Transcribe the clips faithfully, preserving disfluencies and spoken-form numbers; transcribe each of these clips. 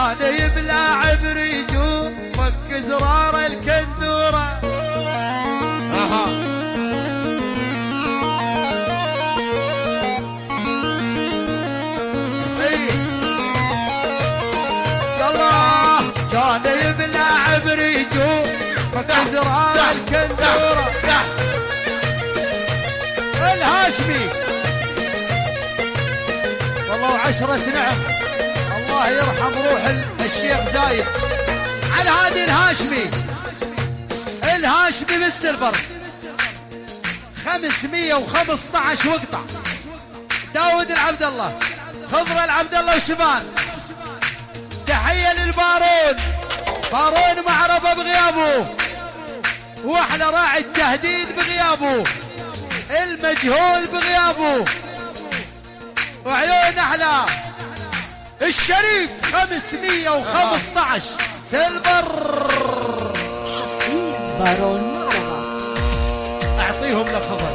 جاني بلاعب ريجو فك زرار الكندورة. اها اي يلا جاني بلاعب ريجو فك زرار الكندورة. الهاشمي والله وعشرة نعم، الله يرحم روح الشيخ زايد. على هذه الهاشمي الهاشمي بالسيلفر خمسمية وخمسة عشر وقطع. داود العبد الله، خضر العبد الله وشبان. تحية للبارون، بارون معرفة بغيابه، واحلى راعي التهديد بغيابه، المجهول بغيابه، وعيون احلى الشريف خمسمية وخمسة عشر سيلفر. بارون معرفة اعطيهم لفظة.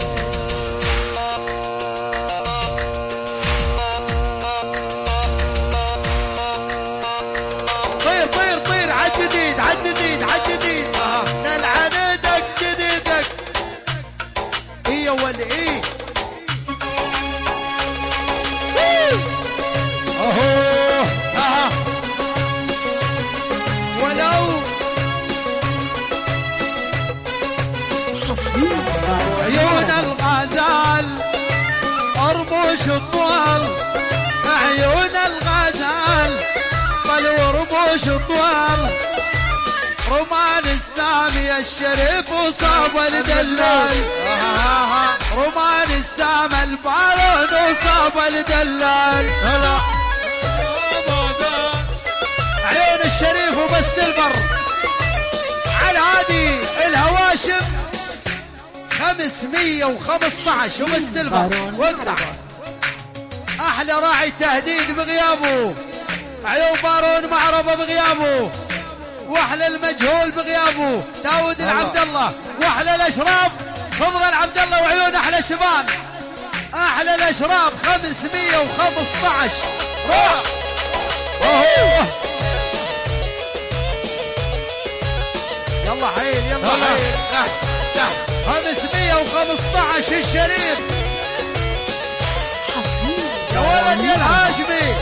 طير طير طير عالجديد عالجديد عالجديد. نلعنتك جديدك ايه والايه. اهو اها ولو عيون الغزال ارموش الطوال، عيون الغزال قالوا رموش الطوال. رمان السامي الشريف وصاب الدلال، رمان السامي البارون وصاب الدلال. هلا عيون الشريف وبالسلفر. على هذه الهواشم خمسمية وخمسة عشر وبالسلفر وقطع. احلى راعي تهديد بغيابه، عيون بارون معربة بغيابه، واحلى المجهول بغيابه داود العبد الله، واحلى الاشراف خضر العبد الله، وعيون احلى شبان. احلى الاشراف خمسمية وخمسة عشر روح. اوه يلا حيل يلا حيل تحت تحت. خمسمية وخمسة عشر الشريف يا ولد يا الهاشمي.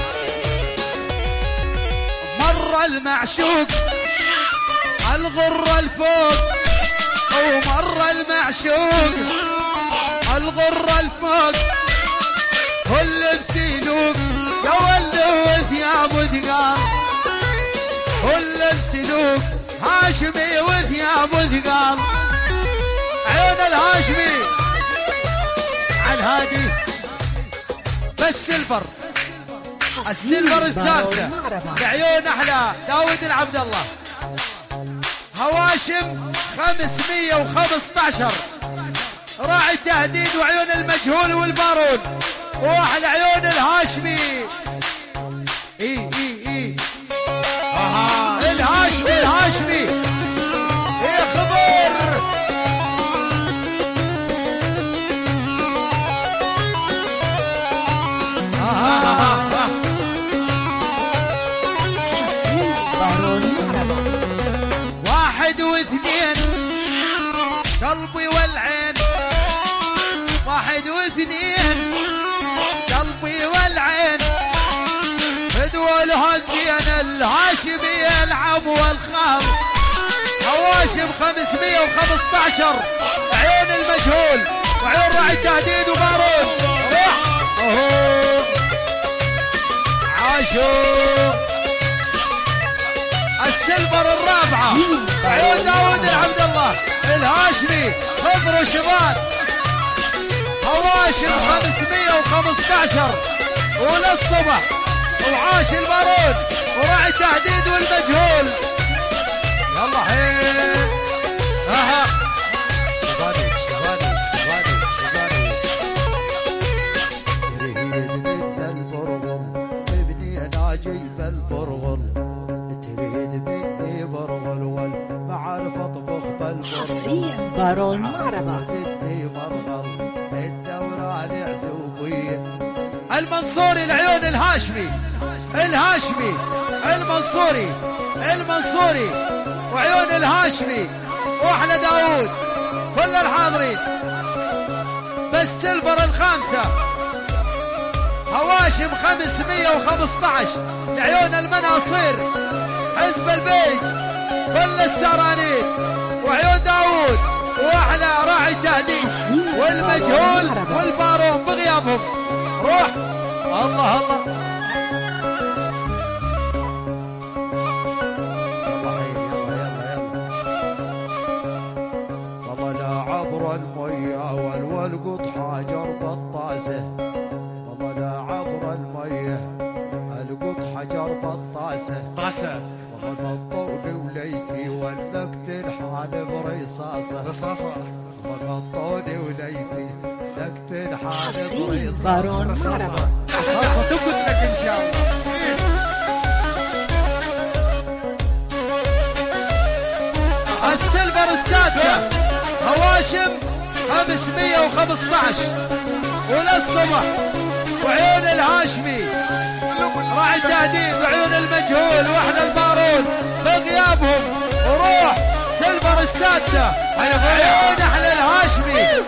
مر المعشوق الغرة الفوق، ومر المعشوق الغرة الفوق، كل بسيلوك يا ولد وثيابه ثقال، كل بسيلوك هاشمي وثيابه ثقال. عيون الهاشمي على الهادي بالسيلفر، السيلفر الثالثة بعيون احلى داود العبد الله. هواشم خمسمية وخمسة عشر راعي تهديد، وعيون المجهول والبارون، واحلى عيون الهاشمي. اي اي اي آه. الهاشمي الهاشمي ايه خبر. آه. آه. واحد واثنين قلبي والعين، واحد واثنين قلبي والعين. فدوى الزين الهاشمي العم والخال. هواشم خمسمية وخمسة عشر عيون المجهول، وعيون راعي التهديد وبارون. روح اهو عاشوا السيلفر الرابعة عيون داود العبد الله الهاشمي خضر وشبان. هواشم خمسمية وخمسة عشر وللصبح، وعاش البارون وراعي التهديد والمجهول. يلا حين اها شباني شباني شباني شباني. تريد من البرغل ابني انا جيب البرغل، تريد مني برغل والمعارف اطبخ بالبرغل. بارون معرفة ستي مرغل الدورة على عزوبية. المنصوري العيون الهاشمي الهاشمي المنصوري المنصوري وعيون الهاشمي واحلى داود كل الحاضرين. بالسلفر الخامسة هواشم خمسمية وخمسة عشر لعيون المناصير حزب البيج كل السرانين وعيون داود واحلى راعي تهديد والمجهول والبارون بغيابهم. روح الله الله المية والولقط حجر بطاسه والله لا عبر المية القط حجر بطاسه طاسه والله نطوني وليفي ولقت الحال برصاصه رصاصه والله نطوني وليفي لقت الحال برصاصه بارون رصاصه رصاصه تقعد لك ان شاء الله. السلفر السادسه هواشم خمسمية وخمسة عشر وللصبح وعيون الهاشمي راعي تهديد وعيون المجهول واحلى البارون بغيابهم. وروح سلفر السادسة عيون احلى الهاشمي.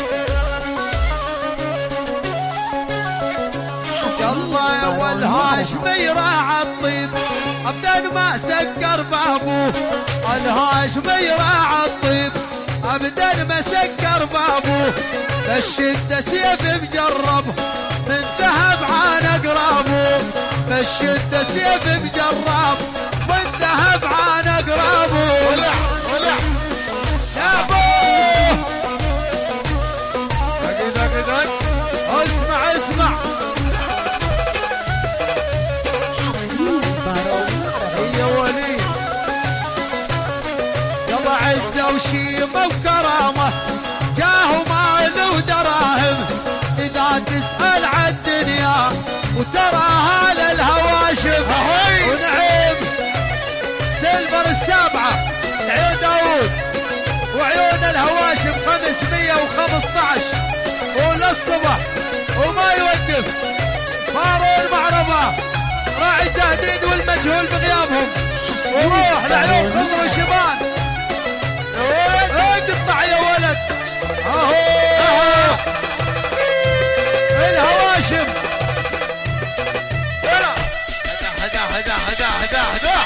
يلا يا ابو الهاشمي راعى الطيب ابدا ما سكر بابوه. الهاشمي راعى الطيب ابدا ما سكر بابوه. بالشدة سيف مجرب من ذهب عن اقرابه. بالشدة سيف مجرب من ذهب عن اقرابه. ولع ولع يا ابوه اسمع اسمع يا ولي يلا عزة وشيمة وكرامة جاه مال ودراهم. إذا تسأل عالدنيا وتراها للهواشم ونعيم. سيلفر السابعة عيون داود وعيون الهواشم خمسمية وخمسة عشر وللصبح وما يوقف. بارون معربة راعي تهديد والمجهول بغيابهم. وروح لعيون خضر وشبان اقطع يا ولد. اهو اهو الهواشم هدا هدا هدا هدا هدا هدا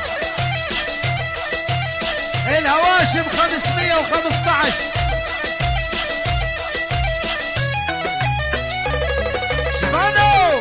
الهواشم خمسمية وخمسة عشر شبانو.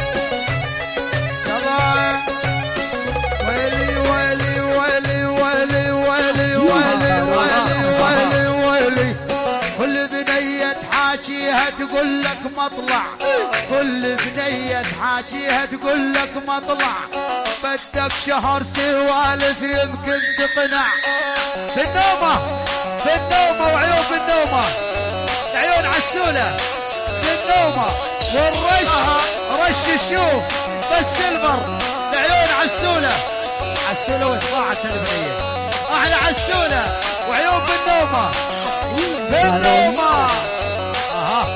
يلا ويلي ويلي ويلي ويلي ويلي ويلي ويلي ويلي ويلي. كل بنية حاجيها تقول لك مطلع. كل بنية حاجيها تقول لك مطلع. بدك شهر سوالف يمكن تقنع. في النومة في النومة وعيون بالنومة العيون عسولة في النومة والرش رش الشوف بالسلفر العيون عسولة. عسولة وطلعت البنية احلى عسولة وعيون بالنومة بالنومة. اها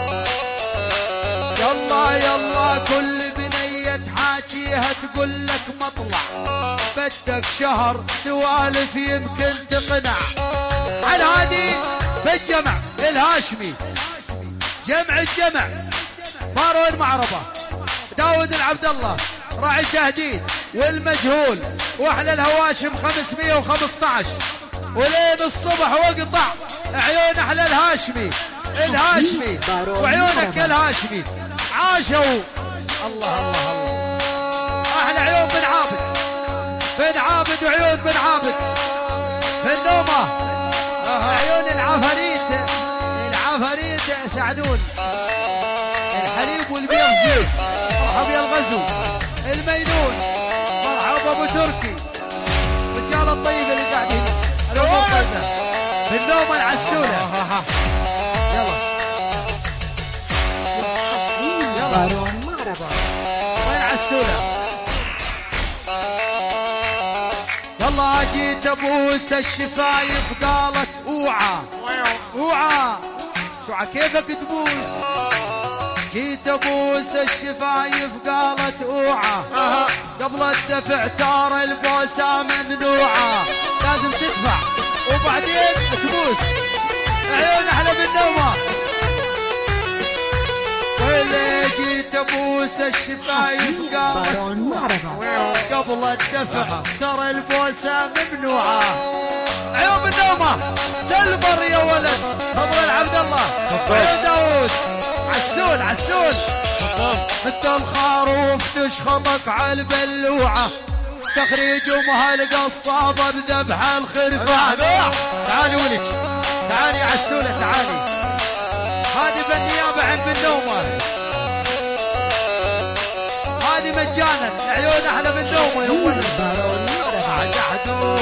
يلا يلا كل بنية حاجيها تقول لك مطلع. بدك شهر سوالف يمكن تقنع. على هادي بالجمع الهاشمي جمع الجمع بارون معربة داود العبد الله راعي تهديد والمجهول واحلى الهواشم خمسمية وخمسة عشر ولين الصبح واقطع. عيون احلى الهاشمي الهاشمي وعيونك الهاشمي عاشوا. الله الله الله احلى عيون بن عابد بن عابد وعيون بن عابد في النومة. عيون العفاريت العفاريت سعدون الحليب والبيض زيت. مرحبا يا الغزو المينون مرحبا ابو تركي الرجال الطيب اللي قاعدين الامور طيبه في النومة العسولة. يلا بارون معربة وين عسولة. يلا جيت ابوس الشفايف قالت اوعى اوعى. شو كيفك تبوس جيت ابوس الشفايف قالت اوعى قبل الدفع ترى البوسه ممنوعه لازم تدفع وبعدين تبوس عيون احلى بالنومه واللي جيت ابوس الشفايف قالت بارون معربة قبل الدفع ترى البوسه ممنوعه عيون بالنومه سلبر يا ولد فضل عبد الله عيون داوود عسول عسول مثل الخروف تشخطك على البلوعه تخريج امها القصابه بذبح الخرفان تعالي ولج تعالي يا عسوله تعالي هذه بالنيابه عن بالنومه هذه مجانا عيون احلى بالنومه يا ولد بارون معربة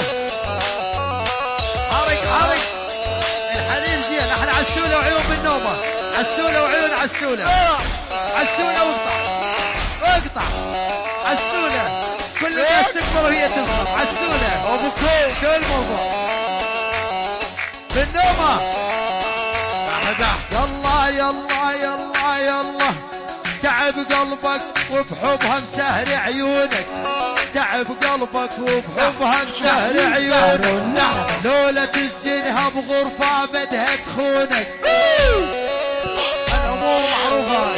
حرق حرق الحليب زين احلى عسوله وعيون بالنومه عسوله وعيون عسوله عسوله واقطع اقطع عسوله كل الناس تكبر وهي تصغر عسوله ابو كول شو الموضوع بالنومه يلا يلا يلا يلا تعب قلبك وبحبها مسهر عيونك تعب قلبك وبحبها مسهر عيونك لولا تسجنها بغرفة بدها تخونك الأمور معروفة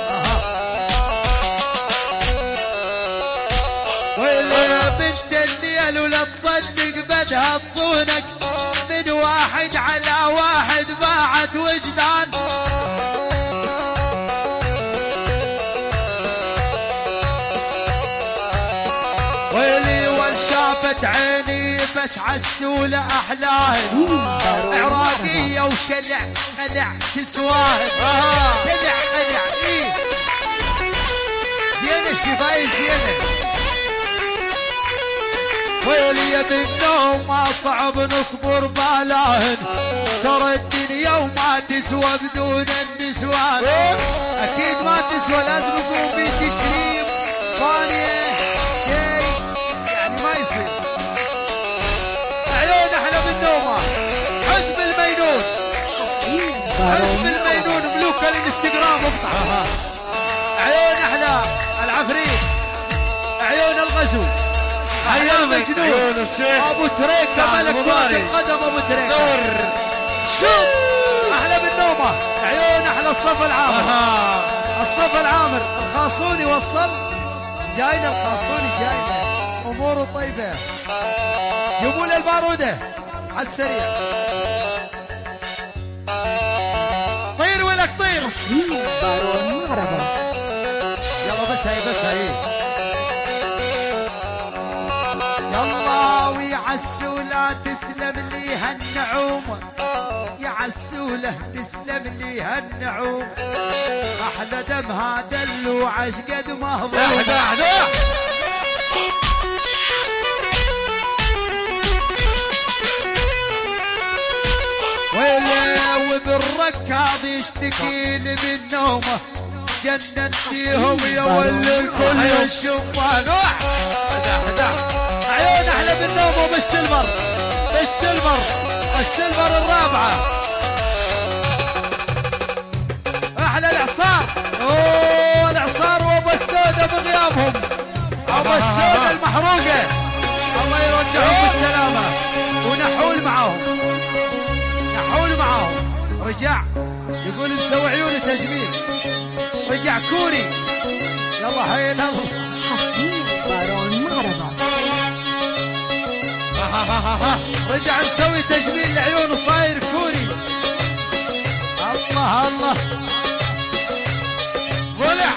ويا بنت النيل ولا تصدق بدها تصونك من واحد على واحد باعت وجدان شافت عيني بس عسولة أحلاهم عراقية وشلع قلع تسواهم شلع قلع إيه زينة الشفايف زينة ويلي يا بالنوم ما صعب نصبر بالاهن ترى الدنيا وما تسوى بدون النسوان أكيد ما تسوى لازم نقوم بالتشريف فانية شيء ما يصير عيون احلى بالنومه حزب المينون حزب المينون ملوك الانستغرام اقطع عيون احلى العفريت عيون الغزو عيون مجنون عيون الشيخ ابو تريكه ملك كرة القدم ابو تريكه شوف احلى بالنومه عيون احلى الصف العامر الصف العامر الخاصوني وصل جاينا الخاصوني جاينا اموره طيبه جيبوا له الباروده على السريع طير ولك طير بارون معربة يلا بس هاي بس هاي يلا ويا عسوله تسلم لي هالنعوم يا عسوله تسلم لي هالنعوم احلى دم هذا اللوعش قد مهضوم ويلي وبالركاض يشتكي لي من نومه جننتيهم يا ولي الكل الشبان عيون احلى بالنومه بالسلفر بالسلفر السلفر الرابعه احلى الاعصار اوه الاعصار وابو السوده بغيابهم ابو السوده المحروقه الله يرجعهم بالسلامه ونحول معاهم نحول معاهم رجع يقول مسوي عيوني تجميل رجع كوري يلا حين الله حصريا بارون معربة رجع مسوي تجميل لعيونه صاير كوري الله الله ولع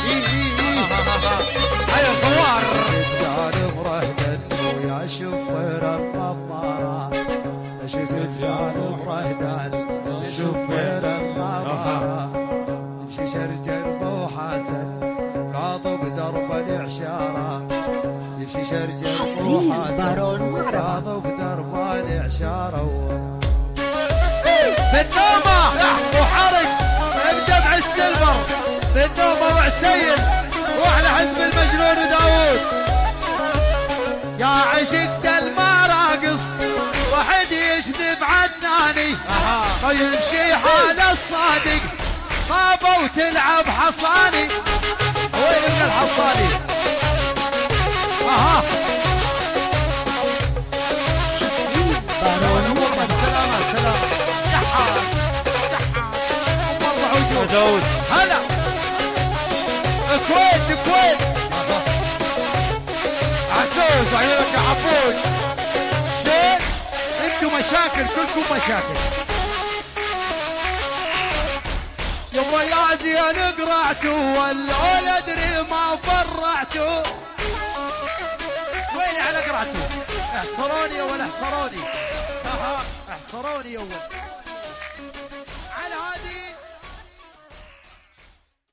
هيا الفوار جدال مرهدن ويا شفير الطمارة شفت جدال مرهدن شفير الطمارة يمشي شرجل مو حسن قاضب درب الإعشارة يمشي شرجل مو حسن قاضب درب الإعشارة بالنومة وحرق بجمع السلفر بالنومة وعسيل واحلى حزب المجنون وداوود يا عشقت المراقص واحد يشذب عناني ويمشي حال الصادق غابة وتلعب حصاني. وين من الحصاني؟ اها بارون محمد سلامة سلامة دحار دحار والله وجود داود هلا كويت كويت عسوس عيونك يا عبود شيء انتم مشاكل كلكم مشاكل يما يا زين قرعتوا ولا ادري ما فرعتوا وين على قرعتوا احصروني يا ولا احصروني اها احصروني يا ولد